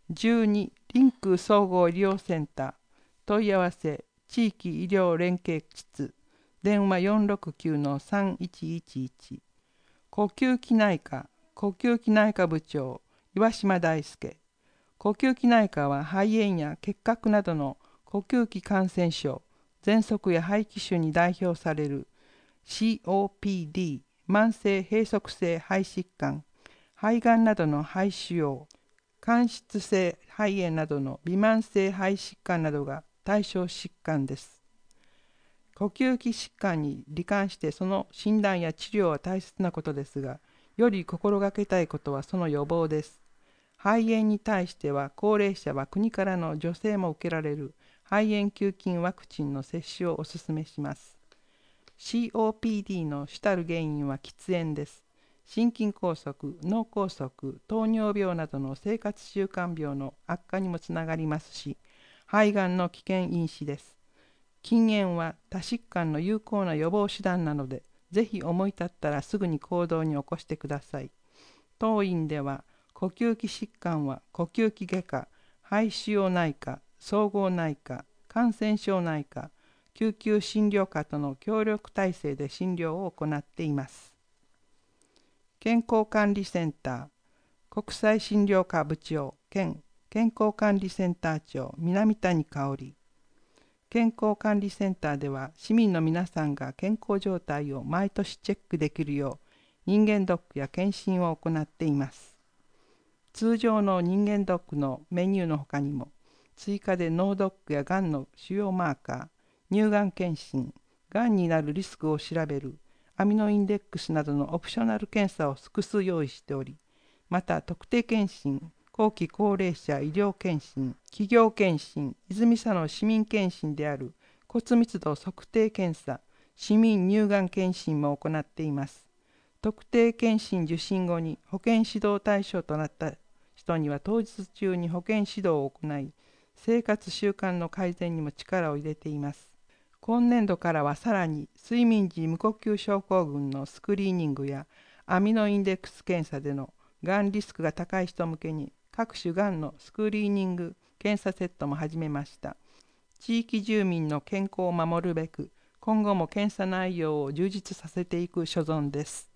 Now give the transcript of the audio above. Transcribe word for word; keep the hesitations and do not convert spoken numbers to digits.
じゅうにリンク総合医療センター問い合わせ地域医療連携室電話 よんろくきゅう さんいちいちいち 呼吸器内科呼吸器内科部長岩島大輔。呼吸器内科は肺炎や結核などの呼吸器感染症、喘息や肺気腫に代表される シーオーピーディー、慢性閉塞性肺疾患、肺がんなどの肺腫瘍、間質性肺炎などの微慢性肺疾患などが対象疾患です。呼吸器疾患に罹患してその診断や治療は大切なことですが、より心がけたいことはその予防です。肺炎に対しては高齢者は国からの助成も受けられる肺炎球菌ワクチンの接種をお勧めします。シーオーピーディー の主たる原因は喫煙です。心筋梗塞、脳梗塞、糖尿病などの生活習慣病の悪化にもつながりますし、肺がんの危険因子です。禁煙は多疾患の有効な予防手段なので、ぜひ思い立ったらすぐに行動に起こしてください。当院では、呼吸器疾患は呼吸器外科、肺腫瘍内科、総合内科、感染症内科、救急診療科との協力体制で診療を行っています。健康管理センター、国際診療科部長兼健康管理センター長南谷香織。健康管理センターでは市民の皆さんが健康状態を毎年チェックできるよう人間ドックや検診を行っています。通常の人間ドックのメニューの他にも追加で脳ドックやがんの腫瘍マーカー、乳がん検診、がんになるリスクを調べるアミノインデックスなどのオプショナル検査を複数用意しており、また特定健診、後期高齢者医療検診、企業検診、泉佐野市民検診である骨密度測定検査、市民乳がん検診も行っています。特定検診受診後に保健指導対象となった人には当日中に保健指導を行い、生活習慣の改善にも力を入れています。今年度からはさらに睡眠時無呼吸症候群のスクリーニングやアミノインデックス検査でのがんリスクが高い人向けに各種がんのスクリーニング検査セットも始めました。地域住民の健康を守るべく、今後も検査内容を充実させていく所存です。